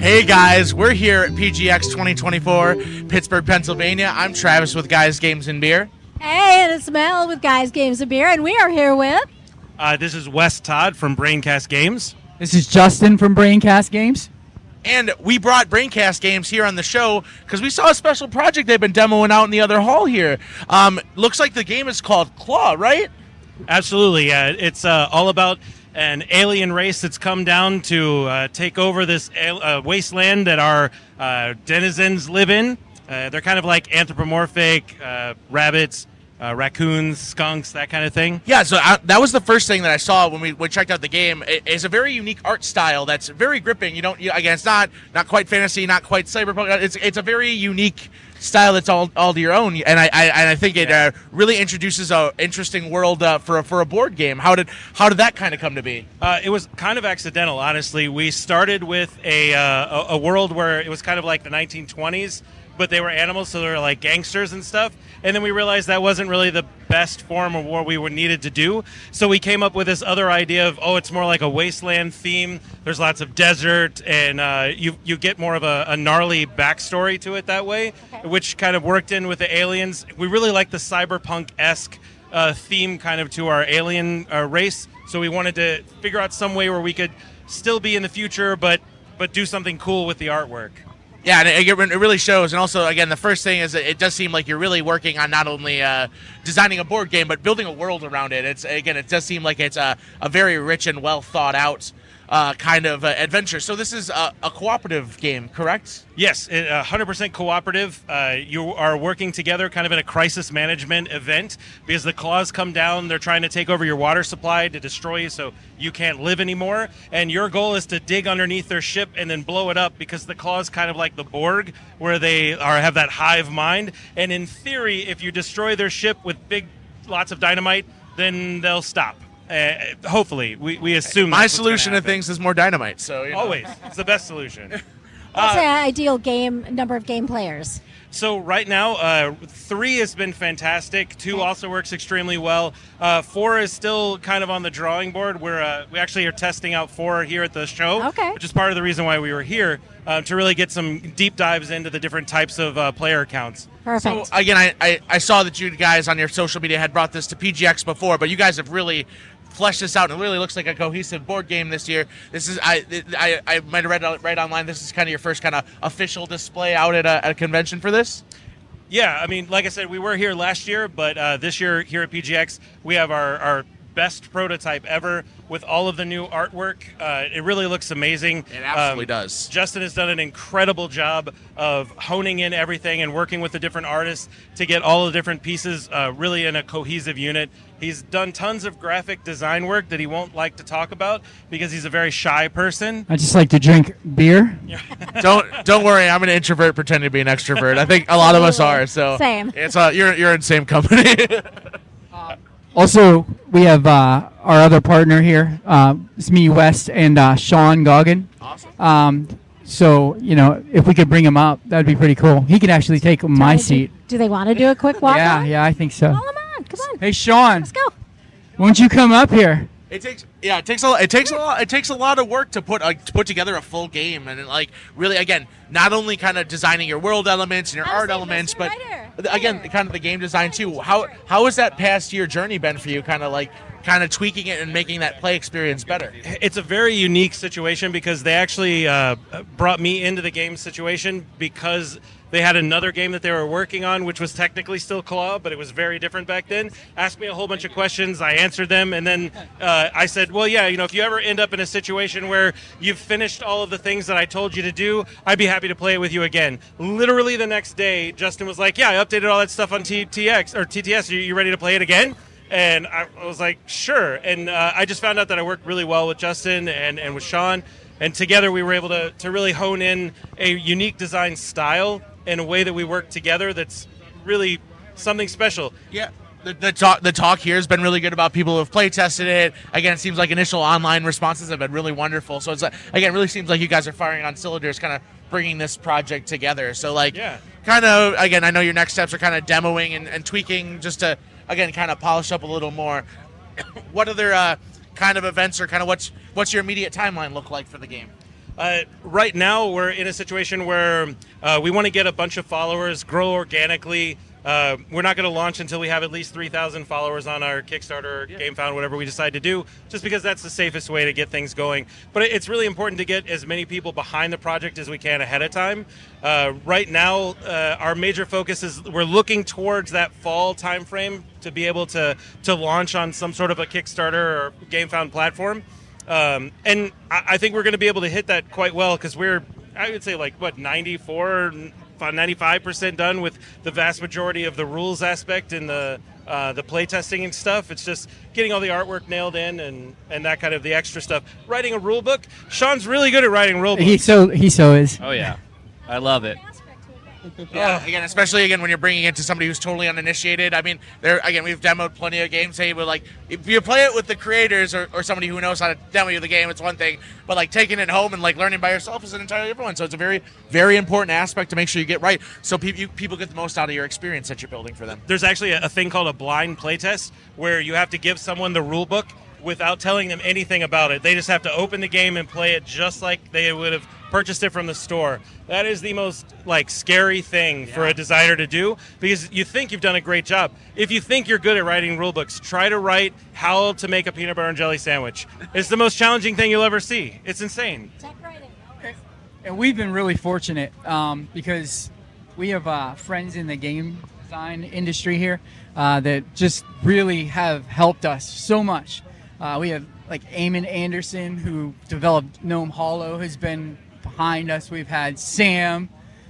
Hey guys, we're here at PGX 2024, Pittsburgh, Pennsylvania. I'm Travis with Guys, Games, and Beer. Hey, and it's Mel with Guys, Games, and Beer, and we are here with... This is Wes Todd from Braincast Games. This is Justin from Braincast Games. And we brought Braincast Games here on the show because we saw a special project they've been demoing out in the other hall here. Looks like the game is called Claw, right? Absolutely, yeah. It's all about an alien race that's come down to take over this wasteland that our denizens live in. They're kind of like anthropomorphic rabbits, raccoons, skunks, that kind of thing. Yeah, so that was the first thing that I saw when we checked out the game. It's a very unique art style that's very gripping. Again, it's not quite fantasy, not quite cyberpunk. It's a very unique style that's all to your own, and I think it really introduces a interesting world for a board game. How did that kind of come to be? It was kind of accidental, honestly. We started with a world where it was kind of like the 1920s, but they were animals, so they were like gangsters and stuff. And then we realized that wasn't really the best form of what we needed to do. So we came up with this other idea of, it's more like a wasteland theme. There's lots of desert, and you get more of a gnarly backstory to it that way, which kind of worked in with the aliens. We really like the cyberpunk-esque theme kind of to our alien race. So we wanted to figure out some way where we could still be in the future, but do something cool with the artwork. Yeah, and it really shows. And also, again, the first thing is that it does seem like you're really working on not only designing a board game, but building a world around it. It does seem like it's a very rich and well thought out kind of adventure. So this is a cooperative game, correct? Yes, 100% cooperative. You are working together kind of in a crisis management event because the claws come down. They're trying to take over your water supply to destroy you so you can't live anymore. And your goal is to dig underneath their ship and then blow it up because the claws kind of like the Borg where they have that hive mind. And in theory, if you destroy their ship with lots of dynamite, then they'll stop. Hopefully, we assume my solution to things is more dynamite. So always, it's the best solution. What's the ideal number of game players? So right now, 3 has been fantastic. 2 also works extremely well. 4 is still kind of on the drawing board. We actually are testing out 4 here at the show, which is part of the reason why we were here, to really get some deep dives into the different types of player accounts. Perfect. So again, I saw that you guys on your social media had brought this to PGX before, but you guys have really fleshed this out, and it really looks like a cohesive board game this year. This is I might have read online. This is kind of your first kind of official display out at a convention for this. Yeah, I mean, like I said, we were here last year, but this year here at PGX, we have our best prototype ever with all of the new artwork. It really looks amazing. It absolutely does. Justin has done an incredible job of honing in everything and working with the different artists to get all the different pieces really in a cohesive unit. He's done tons of graphic design work that he won't like to talk about because he's a very shy person. I just like to drink beer. Don't worry, I'm an introvert pretending to be an extrovert. I think a lot of us are. So same. It's you're in the same company. Also, we have our other partner here. It's me, West, and Sean Goggin. Awesome. So, if we could bring him up, that'd be pretty cool. He could actually take my seat. Do they want to do a quick walk? Yeah, I think so. Call him on. Come on. Hey, Sean. Let's go. Won't you come up here? It takes a lot of work to put together a full game, and really again, not only kind of designing your world elements and your art elements, but again kind of the game design too. How has that past year journey been for you? Kind of tweaking it and making that play experience better. It's a very unique situation because they actually brought me into the game situation because they had another game that they were working on, which was technically still Claw, but it was very different back then. Asked me a whole bunch of questions. I answered them, and then I said, well, yeah, if you ever end up in a situation where you've finished all of the things that I told you to do, I'd be happy to play it with you again. Literally the next day, Justin was like, yeah, I updated all that stuff on TTS. Are you ready to play it again? And I was like, sure. And I just found out that I worked really well with Justin and with Sean. And together we were able to really hone in a unique design style in a way that we work together that's really something special. Yeah. The talk here has been really good about people who have play tested it. Again, it seems like initial online responses have been really wonderful. So it's again, it really seems like you guys are firing on cylinders, kind of bringing this project together. So kind of again, I know your next steps are kind of demoing and tweaking just to again kind of polish up a little more. What other kind of events or kind of what's your immediate timeline look like for the game? Right now, we're in a situation where we want to get a bunch of followers, grow organically. We're not going to launch until we have at least 3,000 followers on our Kickstarter, GameFound, whatever we decide to do, just because that's the safest way to get things going. But it's really important to get as many people behind the project as we can ahead of time. Right now, our major focus is we're looking towards that fall timeframe to be able to launch on some sort of a Kickstarter or GameFound platform. And I think we're going to be able to hit that quite well because we're, I would say, 95% done with the vast majority of the rules aspect and the play testing and stuff. It's just getting all the artwork nailed in and that kind of the extra stuff. Writing a rule book. Sean's really good at writing rule books. He so is. Oh yeah, I love it. Yeah, again, especially when you're bringing it to somebody who's totally uninitiated. I mean, we've demoed plenty of games. Hey, but if you play it with the creators or somebody who knows how to demo you the game, it's one thing. But taking it home and learning by yourself is an entirely different one. So it's a very, very important aspect to make sure you get right, so people get the most out of your experience that you're building for them. There's actually a thing called a blind playtest where you have to give someone the rule book without telling them anything about it. They just have to open the game and play it just like they would have purchased it from the store. That is the most scary thing for a designer to do, because you think you've done a great job. If you think you're good at writing rule books, try to write how to make a peanut butter and jelly sandwich. It's the most challenging thing you'll ever see. It's insane. And we've been really fortunate because we have friends in the game design industry here that just really have helped us so much. We have Eamon Anderson, who developed Gnome Hollow, has been behind us. We've had Sam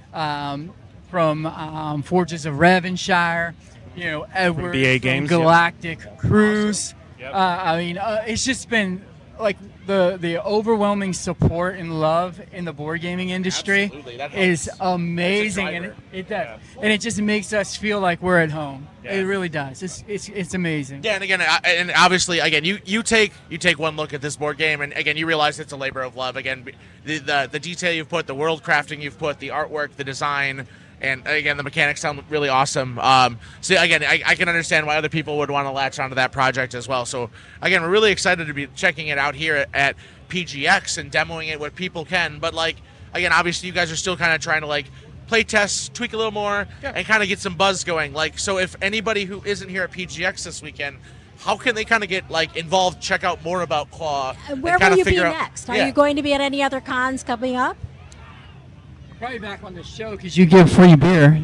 from Forges of Revanshire, Edward BA from Games, Galactic Cruise. Awesome. Yep. It's just been the overwhelming support and love in the board gaming industry is amazing, and it does, and it just makes us feel like we're at home. Yeah. It really does. It's amazing. Yeah, and again, and obviously, again, you take one look at this board game, and again, you realize it's a labor of love. Again, the detail you've put, the world crafting you've put, the artwork, the design. And again, the mechanics sound really awesome. So again, I can understand why other people would want to latch onto that project as well. So again, we're really excited to be checking it out here at PGX and demoing it what people can. But again, obviously you guys are still kind of trying to play test, tweak a little more, and kind of get some buzz going. So if anybody who isn't here at PGX this weekend, how can they kind of get involved, check out more about Claw? Where will you be next? Are you going to be at any other cons coming up? Probably back on the show because you give free beer.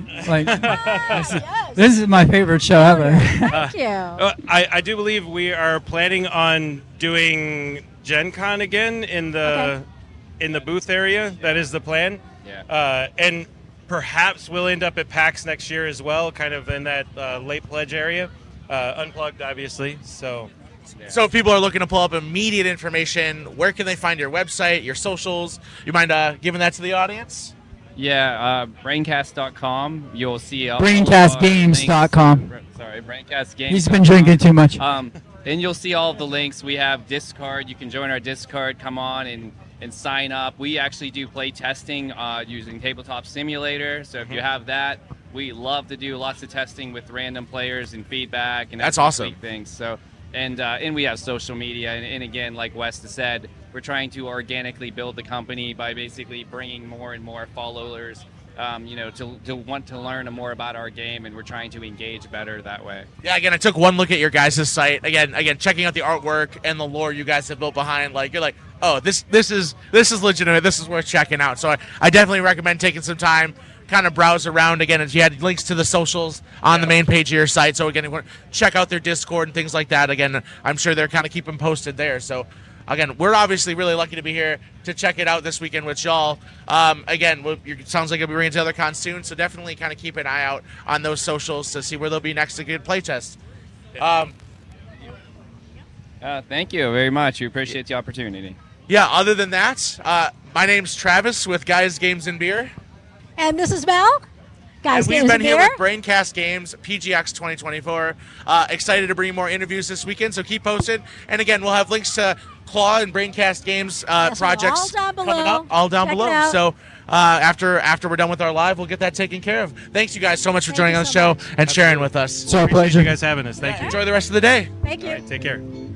This is my favorite show ever. Thank you. I do believe we are planning on doing Gen Con again in the booth area. That is the plan. Yeah. And perhaps we'll end up at PAX next year as well, kind of in that late pledge area. Unplugged, obviously. So if people are looking to pull up immediate information, where can they find your website, your socials? You mind giving that to the audience? Yeah, braincast.com. You'll see braincastgames.com. Sorry, Braincast Games. He's been drinking too much. And you'll see all of the links. We have Discord. You can join our Discord. Come on and sign up. We actually do play testing using Tabletop Simulator. So if you have that, we love to do lots of testing with random players and feedback. And that's awesome. Things. So. And we have social media, and again, like Wes has said, we're trying to organically build the company by basically bringing more and more followers, to want to learn more about our game, and we're trying to engage better that way. Yeah, again, I took one look at your guys' site. Again, checking out the artwork and the lore you guys have built behind. You're like, oh, this is legitimate. This is worth checking out. So I definitely recommend taking some time, kind of browse around. Again, as you had links to the socials on the main page of your site. So again, check out their Discord and things like that. Again, I'm sure they're kind of keeping posted there. So again, we're obviously really lucky to be here to check it out this weekend with y'all. Again, it sounds like you'll be bringing to other cons soon. So definitely kind of keep an eye out on those socials to see where they'll be next to good playtest. Thank you very much. We appreciate the opportunity. Yeah, other than that, my name's Travis with Guys, Games, and Beer. And this is Mel. Guys, and we've been here with Braincast Games, PGX 2024. Excited to bring you more interviews this weekend, so keep posted. And again, we'll have links to Claw and Braincast Games projects coming up, all down below. So after we're done with our live, we'll get that taken care of. Thanks you guys so much for joining on the show and sharing with us. It's our pleasure. You guys having us. Thank you. Enjoy the rest of the day. Thank you. All right, take care.